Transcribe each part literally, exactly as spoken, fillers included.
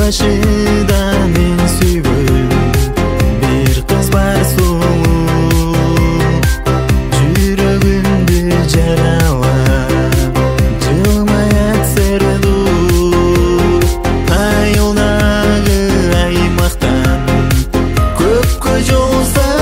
başıda men süygün bir kız var sulu, жүрөгүмдү жаралап жылмаят сырду айылдагы аймактан көпкө жол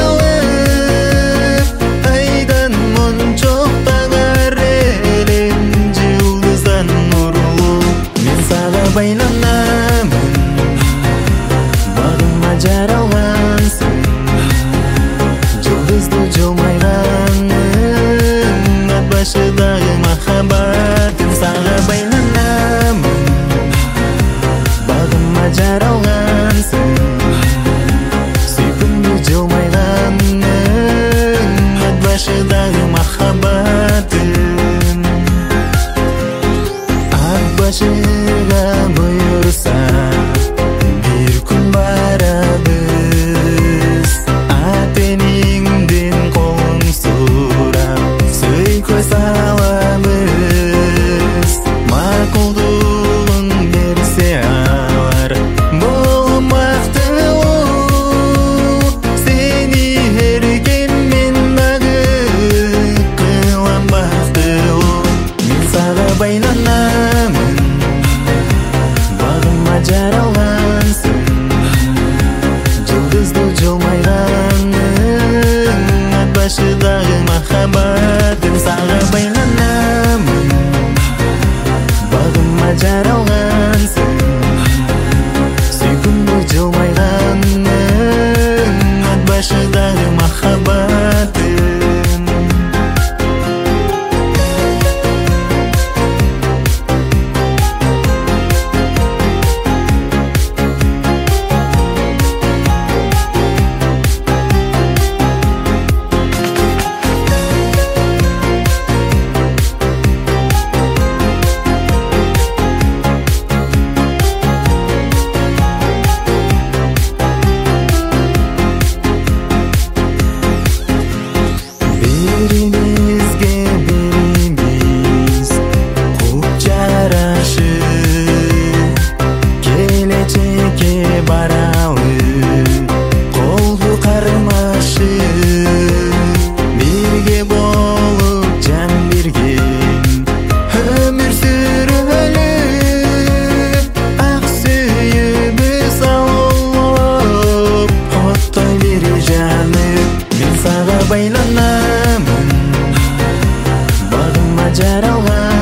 салып айдан мончоктагар элем жылдыздан нурлуу мен сага байланамын багыма жаралгансың жылдызды жылмайганың ат башыдагы махаббатым сага байланамын багыма жаралгансың сүйкүмдү жылмайганың ат башыдагы махаббатым ат башыга буюрса бир күн барабыз ат эниңден колуң сурап сөйкө салабыз макулдугун берсе алар болмактуу сени эрген мен дагы кылам бактылуу мен сага байланамын багыма жаралгансың жылдызды жылмайганың ат башыдагы махаббатым сага байланамын багыма жаралгансың сүйкүмдү жылмайганың ат башыдагы махаббатым Биримизге бирибиз куп жарашып келечекке баралы колду кармашып бирге болуп жан берген өмүр сүрөлүп ак сүйүбүз алып оттой бир жанып мен сага байланамын багыма жаралган